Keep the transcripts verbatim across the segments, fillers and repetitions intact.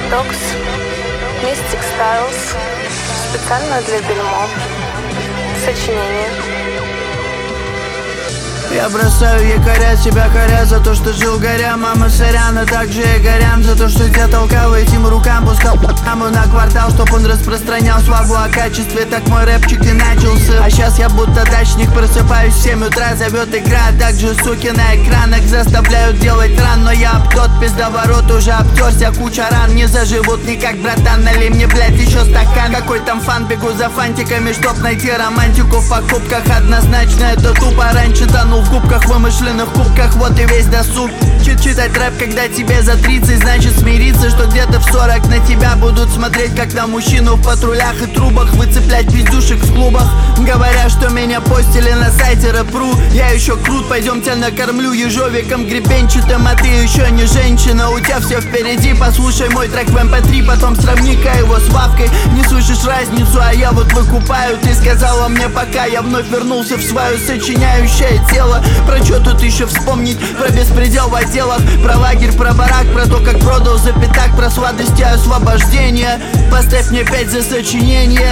Докс, Mystic Styles, специально для Бельмо. Сочинение. Я бросаю якоря, себя коря за то, что жил горя. Мама сорян, а также и горям за то, что тебя толкал этим рукам. Пускал маму на квартал, чтоб он распространял славу о качестве. Так мой рэпчик и начался. А сейчас я будто дачник, просыпаюсь в семь утра. Зовет игра, так же суки на экранах заставляют делать ран. Но я об тот пиздоворот уже обтерся. Куча ран не заживут никак, братан. Налей мне, блядь, еще стакан. Какой там фан, бегу за фантиками, чтоб найти романтику в покупках. Однозначно это тупо, раньше тонул в губках, вымышленных кубках, вот и весь досуг. Чит читать рэп, когда тебе за тридцать, значит смириться, что где-то в сорок на тебя будут смотреть, как на мужчину в патрулях и трубах, выцеплять пиздюшек в клубах. Говорят, что меня постили на сайте рэп.ру. Я еще крут, пойдем тебя накормлю ежовиком гребенчатым. А ты еще не женщина, у тебя все впереди. Послушай мой трек в эм пэ три, потом сравни-ка его с Вавкой. Не слышишь разницу, а я вот выкупаю. Ты сказала мне пока, я вновь вернулся в свое сочиняющее тело. Про что тут еще вспомнить? Про беспредел в отделах, про лагерь, про барак, про то, как продал за пятак, про сладости освобождения. Поставь мне пять за сочинение.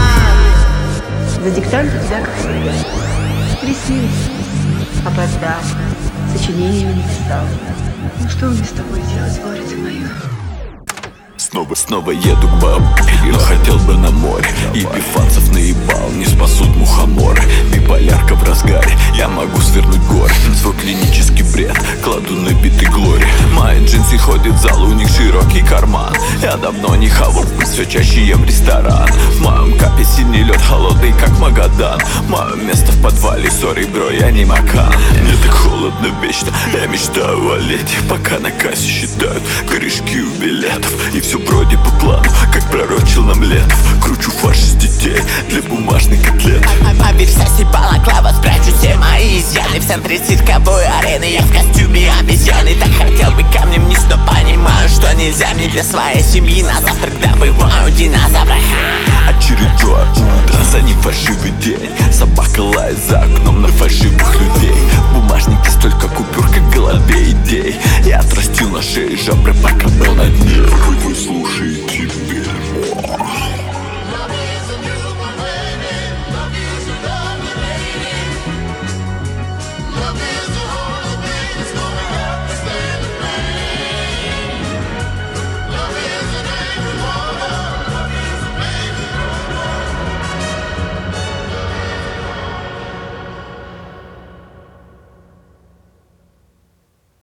А-а-а. За диктант тебя как своя. Приснилось. Опоздал. Сочинениями не писал. Ну что мне с тобой делать, горе мое? Снова, снова еду к бабе, но хотел бы на море. И бифанцев наебал, не спасут мухоморы. Биполярка в разгаре, я могу свернуть горы. Свой клинический бред кладу на биты Глори. Мои джинсы ходят в зал, у них широкий карман. Я давно не хавал, все чаще ем ресторан. В моем капе синий лед, холодный как Магадан. Мое место в подвале, сори, бро, я не макан. Мне так холодно вечно, я мечтаю о лете. Пока на кассе считают корешки у билетов. И все вроде по плану, как пророчил нам Летов. Кручу фарш из детей для бумажной котлеты. Поверь, соси балаклава, спрячу все мои изъяны. В центре цирковой арены я в костюме обезьяны. Так хотел бы камнем вниз, но понимаю, что нельзя мне для своей семьи. На завтрак добываю динозавра. Очередное утро, за ним фальшивый день. Собака лает за окном на фальшивых людей. В бумажнике столько купюр, как в голове идей. Я отрастил на шее жабры, пока был на дне.